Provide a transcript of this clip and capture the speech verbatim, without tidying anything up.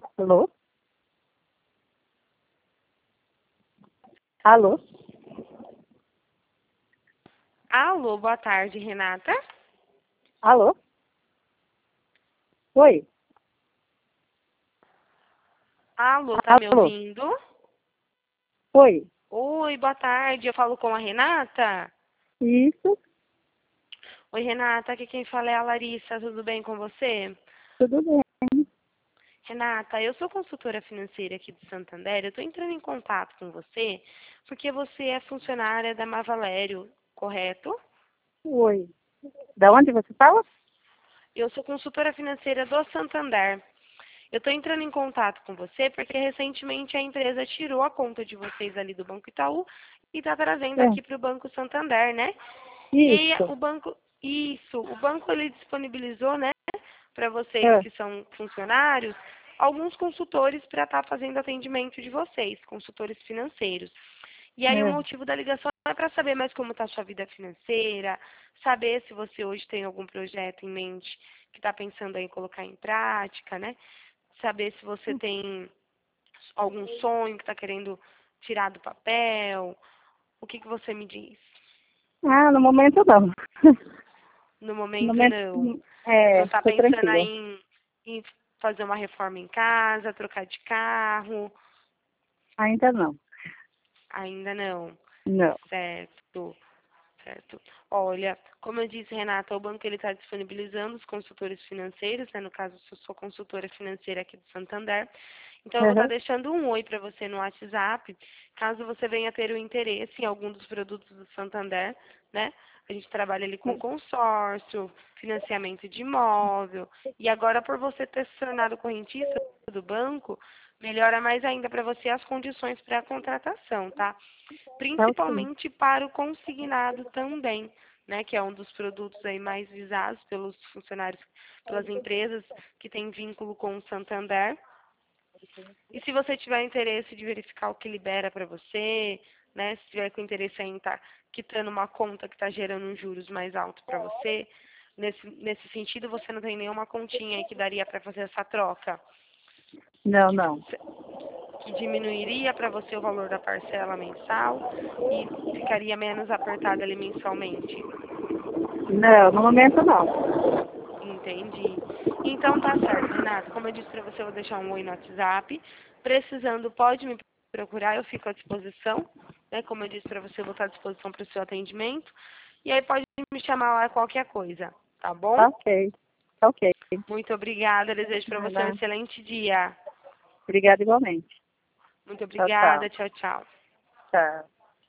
Alô? Alô? Alô, boa tarde, Renata. Alô? Oi? Alô, tá me Alô? ouvindo? Oi? Oi, boa tarde. Eu falo com a Renata? Isso? Oi, Renata. Aqui quem fala é a Larissa. Tudo bem com você? Tudo bem? Renata, eu sou consultora financeira aqui do Santander. Eu estou entrando em contato com você porque você é funcionária da Mavalério, correto? Oi? Da onde você fala? Eu sou consultora financeira do Santander. Eu estou entrando em contato com você porque recentemente a empresa tirou a conta de vocês ali do Banco Itaú e está trazendo É. aqui para o Banco Santander, né? E aí Isso. o banco, isso, o banco ele disponibilizou, né, para vocês É. que são funcionários, alguns consultores para estar fazendo atendimento de vocês, consultores financeiros. E aí o É. motivo da ligação é para saber mais como está a sua vida financeira, saber se você hoje tem algum projeto em mente que está pensando em colocar em prática, né? Saber se você tem algum sonho que está querendo tirar do papel. O que, que você me diz? Ah, no momento não. No No momento momento, não. Não é, está tô pensando aí tranquila. em, em fazer uma reforma em casa, trocar de carro? Ainda não. Ainda não. Não. Certo. Certo. Olha, como eu disse, Renata, o banco ele está disponibilizando os consultores financeiros, né? No caso, eu sou consultora financeira aqui do Santander. Então, eu vou estar Uhum. deixando um oi para você no WhatsApp, caso você venha ter o interesse em algum dos produtos do Santander, né? A gente trabalha ali com consórcio, financiamento de imóvel. E agora, por você ter se tornado correntista do banco, melhora mais ainda para você as condições para a contratação, tá? Tá ok. Principalmente para o consignado também, né, que é um dos produtos aí mais visados pelos funcionários, pelas empresas que têm vínculo com o Santander. E se você tiver interesse de verificar o que libera para você, né, se tiver com interesse em estar quitando uma conta que está gerando um juros mais alto para você, nesse, nesse sentido você não tem nenhuma continha aí que daria para fazer essa troca, Não, que não. que diminuiria para você o valor da parcela mensal e ficaria menos apertada ali mensalmente. Não, no momento não. Entendi. Então tá certo, Renata. Como eu disse para você, eu vou deixar um oi no WhatsApp. Precisando, pode me procurar, eu fico à disposição. Né? Como eu disse para você, eu vou estar à disposição para o seu atendimento. E aí pode me chamar lá qualquer coisa, tá bom? Tá ok. Tá ok. Muito obrigada. Desejo para você um Nada. excelente dia. Obrigada igualmente. Muito Tchau, tchau. obrigada. Tchau, tchau. Tchau.